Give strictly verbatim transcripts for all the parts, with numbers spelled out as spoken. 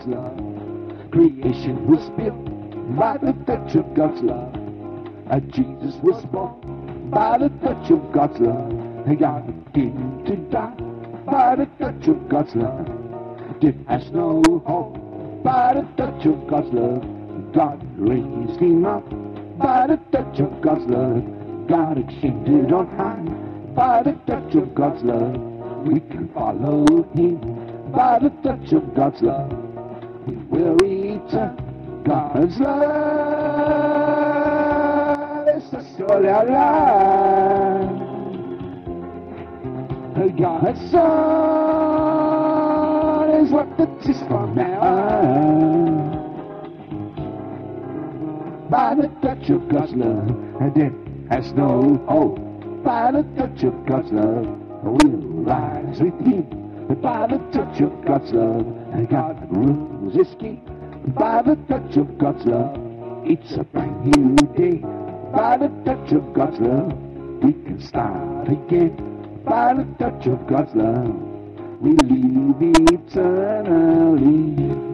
love. Creation was built by the touch of God's love. And Jesus was born by the touch of God's love. And God came to die by the touch of God's love. Death has no hope by the touch of God's love. God raised him up by the touch of God's love. God extended on high by the touch of God's love. We can follow him by the touch of God's love. We will return God's love. It's the story of life. God's Son is what the is from now on. By the touch of God's love, and death has no hope. By the touch of God's love, we'll rise with him. By the touch of God's love, and God rules his king. By the touch of God's love, it's a brand new day. By the touch of God's love, we can start again. By the touch of God's love, we live eternally.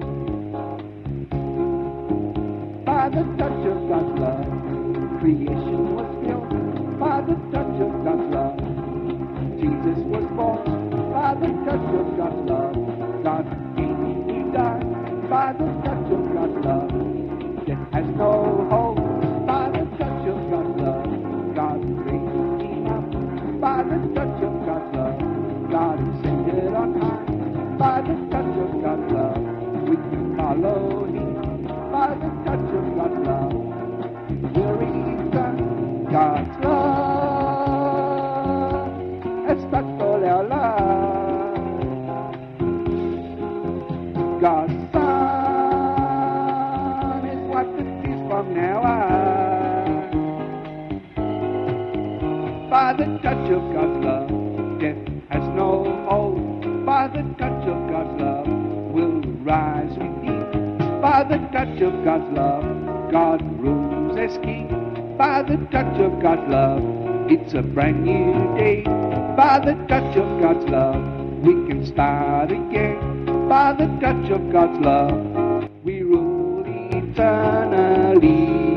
By the touch of God's love, creation was built. By the touch of God's love, Jesus was born. By the touch of God's love, God came, he died. By the touch of God's love, death has no hope. By the touch of God's love, God raised him up. By the touch of God's love, God ascended on high. By the touch of God's love, we can follow him. By the touch of God's love, we'll return God's love. It's not for our love. God's Son is what it is from now on. By the touch of God's love, death has no hope. By the touch of God's love, we'll rise with him. By the touch of God's love, God rules as king. By the touch of God's love, it's a brand new day. By the touch of God's love, we can start again. By the touch of God's love, we rule eternally.